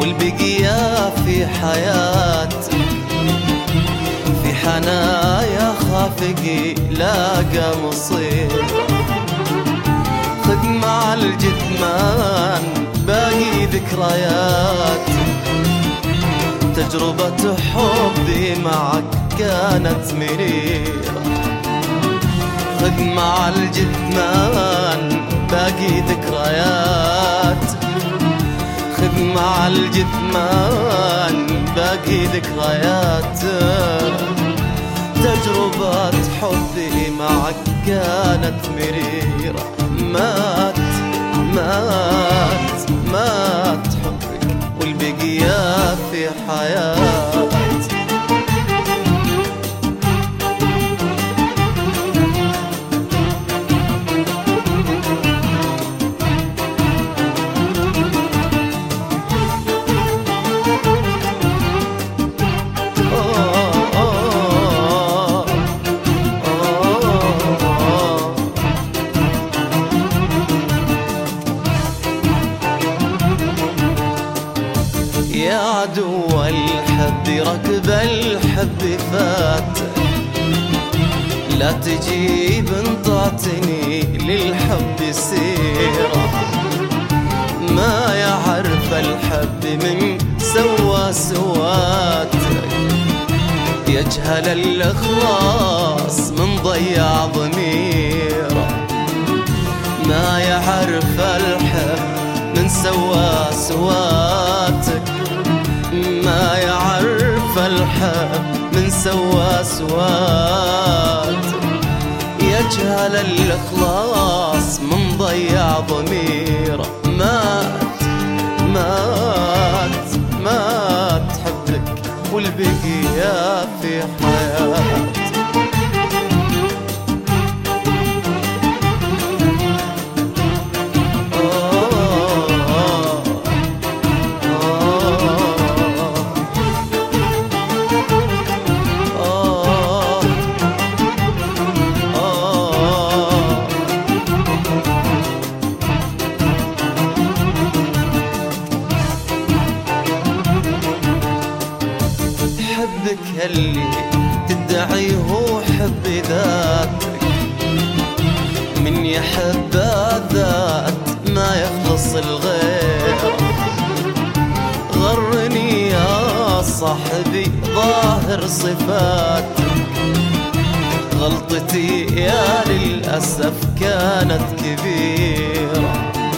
والبقية في حياتك في حنايا خافقي لاقى مصير. خذ مع الجثمان باقي ذكريات، تجربة حبي معك كانت مريرة. خذ مع الجثمان باقي ذكريات، خذ مع الجثمان باقي ذكريات. تجربة حبي معك كانت مريرة. مات حبك والبقية في حياتي. يا عدو الحب ركب الحب فات، لا تجيب انطعتني للحب سيرة. ما يعرف الحب من سوى سواتك، يجهل الإخلاص من ضيع ضميره. ما يعرف الحب من سوى سواتك، ما يعرف الحب من سوى سواتك. يجهل الإخلاص من ضيع ضميره. مات حبك والبقية في حياتي. حبك اللي تدعي هو حب ذاتك، من يحب الذات ما يخلص الغير. غرني يا صاحبي ظاهر صفاتك، غلطتي يا للأسف كانت كبيرة.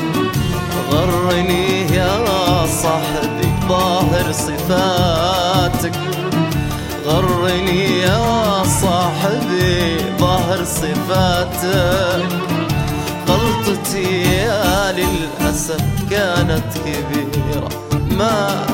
غرني يا صاحبي ظاهر صفاتك، غرني يا صاحبي ظاهر صفاتك. غلطتي يا للأسف كانت كبيرة.